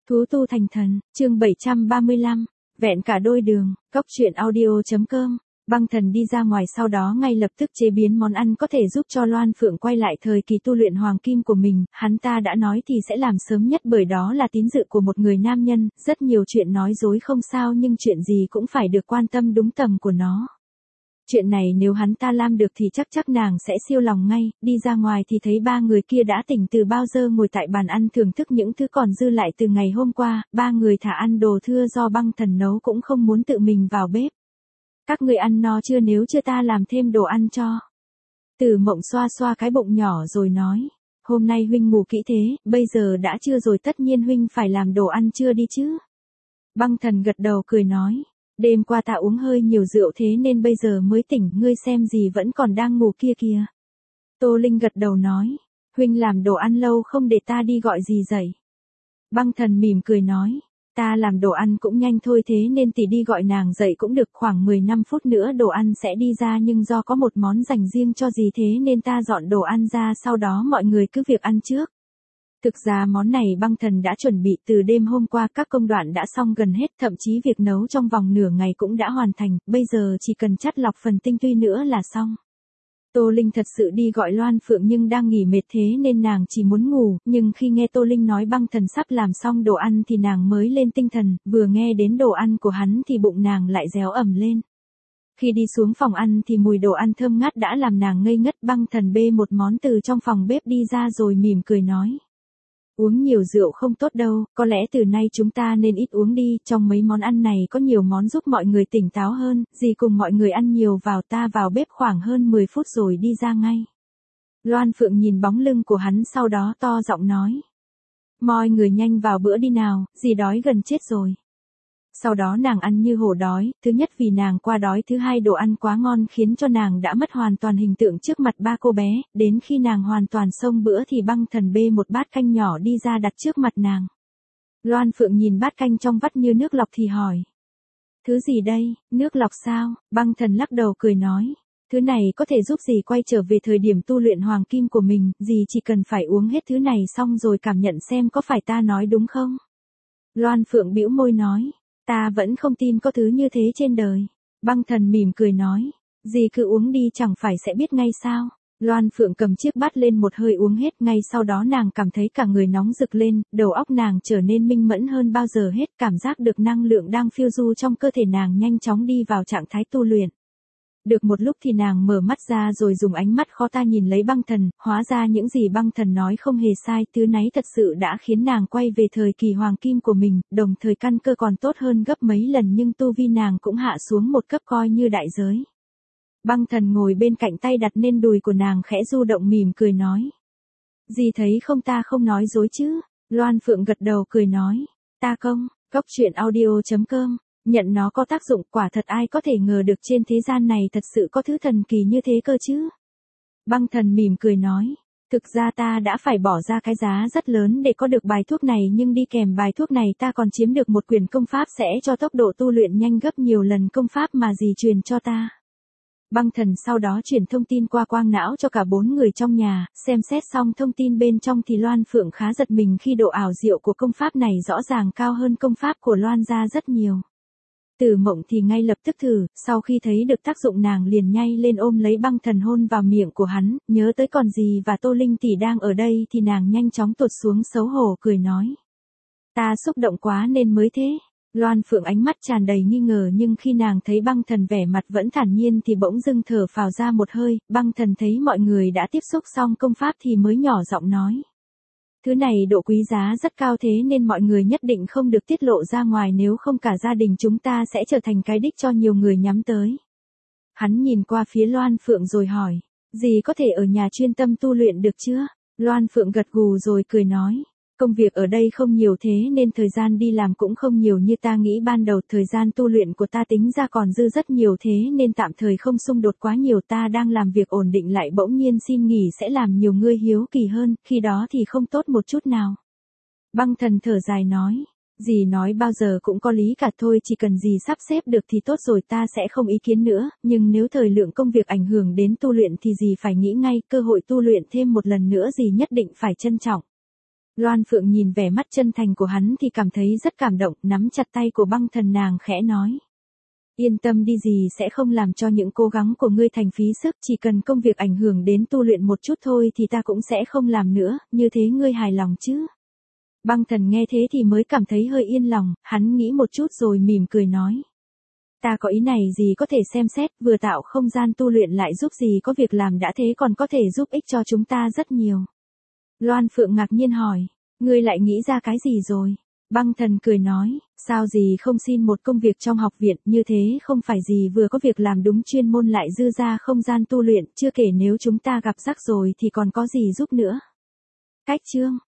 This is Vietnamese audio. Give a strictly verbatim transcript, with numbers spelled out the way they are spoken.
Thú tu thành thần, chương bảy trăm ba mươi lăm, vẹn cả đôi đường, cóc truyện audio.com. Băng thần đi ra ngoài sau đó ngay lập tức chế biến món ăn có thể giúp cho Loan Phượng quay lại thời kỳ tu luyện hoàng kim của mình, hắn ta đã nói thì sẽ làm sớm nhất bởi đó là tín dự của một người nam nhân, rất nhiều chuyện nói dối không sao nhưng chuyện gì cũng phải được quan tâm đúng tầm của nó. Chuyện này nếu hắn ta làm được thì chắc chắc nàng sẽ siêu lòng ngay, đi ra ngoài thì thấy ba người kia đã tỉnh từ bao giờ ngồi tại bàn ăn thưởng thức những thứ còn dư lại từ ngày hôm qua, ba người thả ăn đồ thưa do băng thần nấu cũng không muốn tự mình vào bếp. Các người ăn no chưa, nếu chưa ta làm thêm đồ ăn cho. Tử Mộng xoa xoa cái bụng nhỏ rồi nói, hôm nay huynh ngủ kỹ thế, bây giờ đã trưa rồi tất nhiên huynh phải làm đồ ăn trưa đi chứ. Băng thần gật đầu cười nói, đêm qua ta uống hơi nhiều rượu thế nên bây giờ mới tỉnh, ngươi xem gì vẫn còn đang ngủ kia kìa. Tô Linh gật đầu nói, huynh làm đồ ăn lâu không, để ta đi gọi gì dậy. Băng thần mỉm cười nói, ta làm đồ ăn cũng nhanh thôi thế nên tỷ đi gọi nàng dậy cũng được, khoảng mười lăm phút nữa đồ ăn sẽ đi ra nhưng do có một món dành riêng cho dì thế nên ta dọn đồ ăn ra, sau đó mọi người cứ việc ăn trước. Thực ra món này băng thần đã chuẩn bị từ đêm hôm qua, các công đoạn đã xong gần hết, thậm chí việc nấu trong vòng nửa ngày cũng đã hoàn thành, bây giờ chỉ cần chắt lọc phần tinh túy nữa là xong. Tô Linh thật sự đi gọi Loan Phượng nhưng đang nghỉ mệt thế nên nàng chỉ muốn ngủ, nhưng khi nghe Tô Linh nói băng thần sắp làm xong đồ ăn thì nàng mới lên tinh thần, vừa nghe đến đồ ăn của hắn thì bụng nàng lại réo ẩm lên. Khi đi xuống phòng ăn thì mùi đồ ăn thơm ngát đã làm nàng ngây ngất, băng thần bê một món từ trong phòng bếp đi ra rồi mỉm cười nói. Uống nhiều rượu không tốt đâu, có lẽ từ nay chúng ta nên ít uống đi, trong mấy món ăn này có nhiều món giúp mọi người tỉnh táo hơn, dì cùng mọi người ăn nhiều vào, ta vào bếp khoảng hơn mười phút rồi đi ra ngay. Loan Phượng nhìn bóng lưng của hắn sau đó to giọng nói. Mọi người nhanh vào bữa đi nào, dì đói gần chết rồi. Sau đó nàng ăn như hổ đói, thứ nhất vì nàng qua đói, thứ hai đồ ăn quá ngon khiến cho nàng đã mất hoàn toàn hình tượng trước mặt ba cô bé, đến khi nàng hoàn toàn xông bữa thì băng thần bê một bát canh nhỏ đi ra đặt trước mặt nàng. Loan Phượng nhìn bát canh trong vắt như nước lọc thì hỏi. Thứ gì đây, nước lọc sao? Băng thần lắc đầu cười nói. Thứ này có thể giúp dì quay trở về thời điểm tu luyện hoàng kim của mình, dì chỉ cần phải uống hết thứ này xong rồi cảm nhận xem có phải ta nói đúng không? Loan Phượng bĩu môi nói. Ta vẫn không tin có thứ như thế trên đời. Băng thần mỉm cười nói, dì cứ uống đi chẳng phải sẽ biết ngay sao. Loan Phượng cầm chiếc bát lên một hơi uống hết, ngay sau đó nàng cảm thấy cả người nóng rực lên, đầu óc nàng trở nên minh mẫn hơn bao giờ hết, cảm giác được năng lượng đang phiêu du trong cơ thể nàng nhanh chóng đi vào trạng thái tu luyện. Được một lúc thì nàng mở mắt ra rồi dùng ánh mắt khó ta nhìn lấy băng thần, hóa ra những gì băng thần nói không hề sai, thứ náy thật sự đã khiến nàng quay về thời kỳ hoàng kim của mình, đồng thời căn cơ còn tốt hơn gấp mấy lần nhưng tu vi nàng cũng hạ xuống một cấp coi như đại giới. Băng thần ngồi bên cạnh tay đặt lên đùi của nàng khẽ du động mỉm cười nói. Dì thấy không, ta không nói dối chứ? Loan Phượng gật đầu cười nói. Ta không, cóc truyện audio.com. Nhận nó có tác dụng, quả thật ai có thể ngờ được trên thế gian này thật sự có thứ thần kỳ như thế cơ chứ. Băng thần mỉm cười nói, thực ra ta đã phải bỏ ra cái giá rất lớn để có được bài thuốc này nhưng đi kèm bài thuốc này ta còn chiếm được một quyển công pháp sẽ cho tốc độ tu luyện nhanh gấp nhiều lần công pháp mà dì truyền cho ta. Băng thần sau đó chuyển thông tin qua quang não cho cả bốn người trong nhà, xem xét xong thông tin bên trong thì Loan Phượng khá giật mình khi độ ảo diệu của công pháp này rõ ràng cao hơn công pháp của Loan gia rất nhiều. Tử Mộng thì ngay lập tức thử, sau khi thấy được tác dụng nàng liền nhay lên ôm lấy băng thần hôn vào miệng của hắn, nhớ tới còn dì và Tô Linh tỷ đang ở đây thì nàng nhanh chóng tuột xuống xấu hổ cười nói. Ta xúc động quá nên mới thế. Loan Phượng ánh mắt tràn đầy nghi ngờ nhưng khi nàng thấy băng thần vẻ mặt vẫn thản nhiên thì bỗng dưng thở phào ra một hơi, băng thần thấy mọi người đã tiếp xúc xong công pháp thì mới nhỏ giọng nói. Thứ này độ quý giá rất cao thế nên mọi người nhất định không được tiết lộ ra ngoài, nếu không cả gia đình chúng ta sẽ trở thành cái đích cho nhiều người nhắm tới. Hắn nhìn qua phía Loan Phượng rồi hỏi, dì có thể ở nhà chuyên tâm tu luyện được chưa? Loan Phượng gật gù rồi cười nói, công việc ở đây không nhiều thế nên thời gian đi làm cũng không nhiều như ta nghĩ ban đầu, thời gian tu luyện của ta tính ra còn dư rất nhiều thế nên tạm thời không xung đột quá nhiều, ta đang làm việc ổn định lại bỗng nhiên xin nghỉ sẽ làm nhiều người hiếu kỳ hơn, khi đó thì không tốt một chút nào. Băng thần thở dài nói, dì nói bao giờ cũng có lý cả thôi, chỉ cần dì sắp xếp được thì tốt rồi, ta sẽ không ý kiến nữa, nhưng nếu thời lượng công việc ảnh hưởng đến tu luyện thì dì phải nghĩ ngay, cơ hội tu luyện thêm một lần nữa dì nhất định phải trân trọng. Loan Phượng nhìn vẻ mắt chân thành của hắn thì cảm thấy rất cảm động, nắm chặt tay của Băng Thần nàng khẽ nói. Yên tâm đi, gì sẽ không làm cho những cố gắng của ngươi thành phí sức, chỉ cần công việc ảnh hưởng đến tu luyện một chút thôi thì ta cũng sẽ không làm nữa, như thế ngươi hài lòng chứ? Băng Thần nghe thế thì mới cảm thấy hơi yên lòng, hắn nghĩ một chút rồi mỉm cười nói. Ta có ý này gì có thể xem xét, vừa tạo không gian tu luyện lại giúp gì có việc làm đã thế còn có thể giúp ích cho chúng ta rất nhiều. Loan Phượng ngạc nhiên hỏi, ngươi lại nghĩ ra cái gì rồi? Băng Thần cười nói, sao gì không xin một công việc trong học viện, như thế không phải gì vừa có việc làm đúng chuyên môn lại dư ra không gian tu luyện, chưa kể nếu chúng ta gặp rắc rồi thì còn có gì giúp nữa. Cách chương